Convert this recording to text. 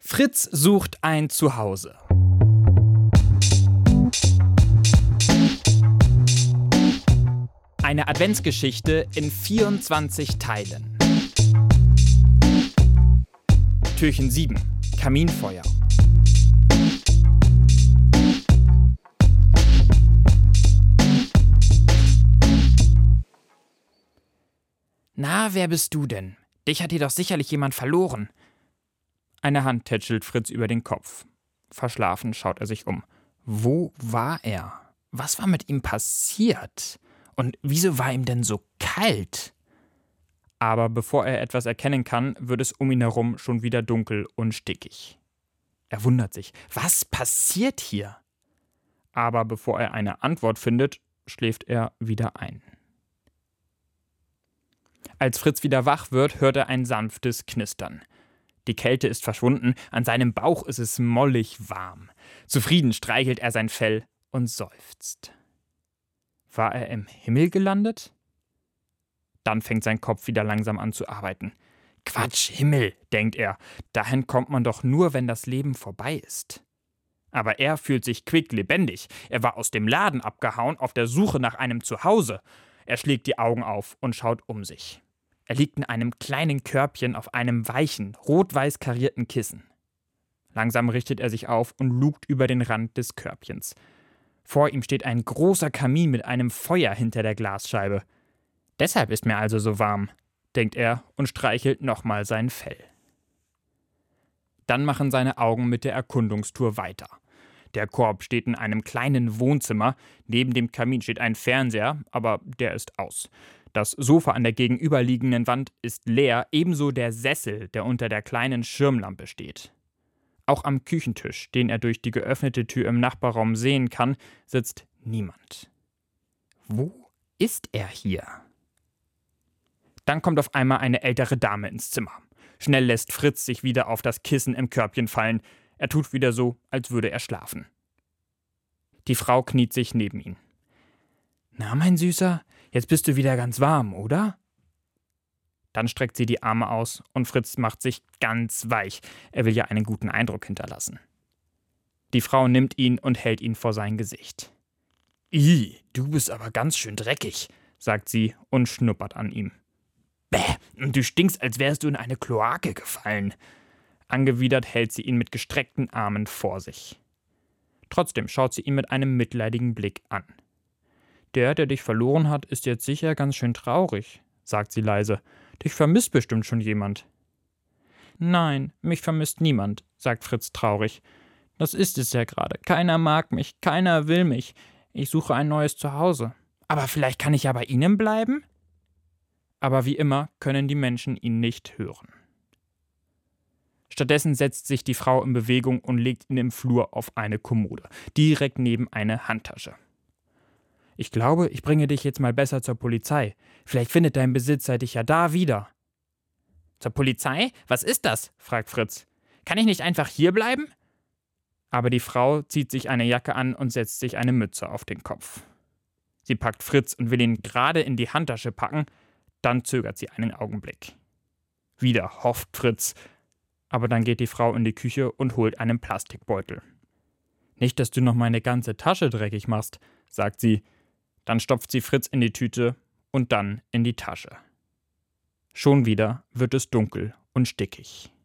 Fritz sucht ein Zuhause. Eine Adventsgeschichte in 24 Teilen. Türchen 7. Kaminfeuer. Na, wer bist du denn? Dich hat hier doch sicherlich jemand verloren. Eine Hand tätschelt Fritz über den Kopf. Verschlafen schaut er sich um. Wo war er? Was war mit ihm passiert? Und wieso war ihm denn so kalt? Aber bevor er etwas erkennen kann, wird es um ihn herum schon wieder dunkel und stickig. Er wundert sich, was passiert hier? Aber bevor er eine Antwort findet, schläft er wieder ein. Als Fritz wieder wach wird, hört er ein sanftes Knistern. Die Kälte ist verschwunden, an seinem Bauch ist es mollig warm. Zufrieden streichelt er sein Fell und seufzt. War er im Himmel gelandet? Dann fängt sein Kopf wieder langsam an zu arbeiten. Quatsch, Himmel, denkt er. Dahin kommt man doch nur, wenn das Leben vorbei ist. Aber er fühlt sich quicklebendig. Er war aus dem Laden abgehauen, auf der Suche nach einem Zuhause. Er schlägt die Augen auf und schaut um sich. Er liegt in einem kleinen Körbchen auf einem weichen, rot-weiß karierten Kissen. Langsam richtet er sich auf und lugt über den Rand des Körbchens. Vor ihm steht ein großer Kamin mit einem Feuer hinter der Glasscheibe. Deshalb ist mir also so warm, denkt er und streichelt nochmal sein Fell. Dann machen seine Augen mit der Erkundungstour weiter. Der Korb steht in einem kleinen Wohnzimmer, neben dem Kamin steht ein Fernseher, aber der ist aus. Das Sofa an der gegenüberliegenden Wand ist leer, ebenso der Sessel, der unter der kleinen Schirmlampe steht. Auch am Küchentisch, den er durch die geöffnete Tür im Nachbarraum sehen kann, sitzt niemand. Wo ist er hier? Dann kommt auf einmal eine ältere Dame ins Zimmer. Schnell lässt Fritz sich wieder auf das Kissen im Körbchen fallen. Er tut wieder so, als würde er schlafen. Die Frau kniet sich neben ihn. »Na, mein Süßer, jetzt bist du wieder ganz warm, oder?« Dann streckt sie die Arme aus und Fritz macht sich ganz weich. Er will ja einen guten Eindruck hinterlassen. Die Frau nimmt ihn und hält ihn vor sein Gesicht. »Ih, du bist aber ganz schön dreckig«, sagt sie und schnuppert an ihm. »Bäh, du stinkst, als wärst du in eine Kloake gefallen.« Angewidert hält sie ihn mit gestreckten Armen vor sich. Trotzdem schaut sie ihn mit einem mitleidigen Blick an. »Der dich verloren hat, ist jetzt sicher ganz schön traurig«, sagt sie leise. »Dich vermisst bestimmt schon jemand.« »Nein, mich vermisst niemand«, sagt Fritz traurig. »Das ist es ja gerade. Keiner mag mich, keiner will mich. Ich suche ein neues Zuhause. Aber vielleicht kann ich ja bei Ihnen bleiben?« Aber wie immer können die Menschen ihn nicht hören. Stattdessen setzt sich die Frau in Bewegung und legt ihn im Flur auf eine Kommode, direkt neben eine Handtasche. »Ich glaube, ich bringe dich jetzt mal besser zur Polizei. Vielleicht findet dein Besitzer dich ja da wieder.« »Zur Polizei? Was ist das?« fragt Fritz. »Kann ich nicht einfach hier bleiben?« Aber die Frau zieht sich eine Jacke an und setzt sich eine Mütze auf den Kopf. Sie packt Fritz und will ihn gerade in die Handtasche packen, dann zögert sie einen Augenblick. Wieder hofft Fritz, aber dann geht die Frau in die Küche und holt einen Plastikbeutel. »Nicht, dass du noch meine ganze Tasche dreckig machst«, sagt sie. Dann stopft sie Fritz in die Tüte und dann in die Tasche. Schon wieder wird es dunkel und stickig.